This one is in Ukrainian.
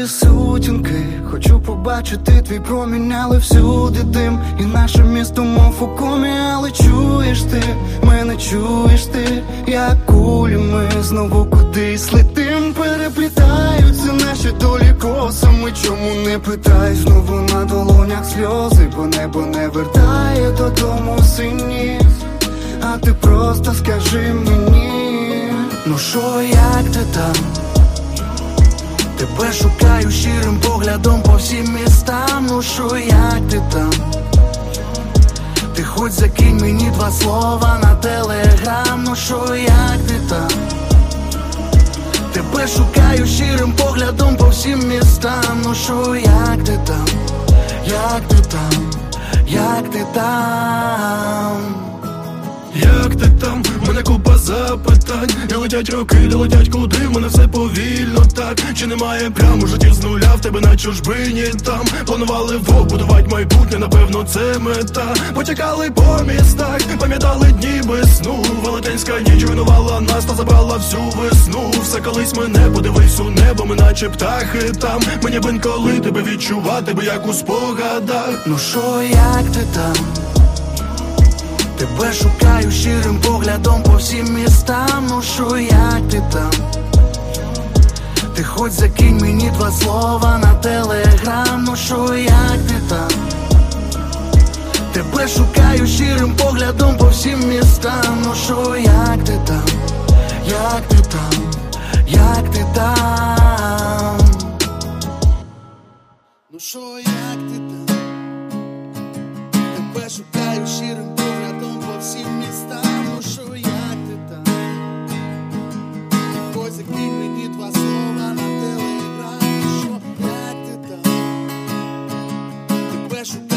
Згасили сутінки, хочу побачити твій промінь, але всюди дим, і наше місто мов у комі. Але чуєш ти, мене чуєш ти, як кулі ми знову кудись летим. Переплітаються наші долі косами, чому не питай? Знову на долонях сльози, бо небо не вертає додому сині. А ти просто скажи мені, ну що, як ти там? Тебе шукаю щирим поглядом по всім містам. Ну що, як ти там? Ти хоч закинь мені 2 слова на телеграм. Ну що, як ти там? Тебе шукаю щирим поглядом по всім містам. Ну що, як ти там? Як ти там? Як ти там? Як ти там? В мене купа запитань. Не летять роки, не летять куди, в мене все повільно так. Чи немає прям у житті з нуля, в тебе на чужбині там? Планували вдвох будувати майбутнє, напевно це мета. Потякали по містах, пам'ятали дні без сну. Велетенська ніч руйнувала нас та забрала всю весну. Все колись мене, подивись у небо, ми наче птахи там. Мені б інколи тебе відчувати, бо як у спогадах. Ну що, як ти там? Тебе шукаю щирим поглядом по всім містам. Ну що, як ти там? Ти хоч закинь мені 2 слова на телеграм. Ну що, як ти там? Тебе шукаю щирим поглядом по всім містам. Ну що, як ти там? Як ти там? Як ти там? Ну що, як ти там? Тебе шукаю щирим поглядом по всім містам. Ну що, як ти там? Ти хоч закинь мені 2 слова на телеграм. Ну що, як ти там? Тебе шукаю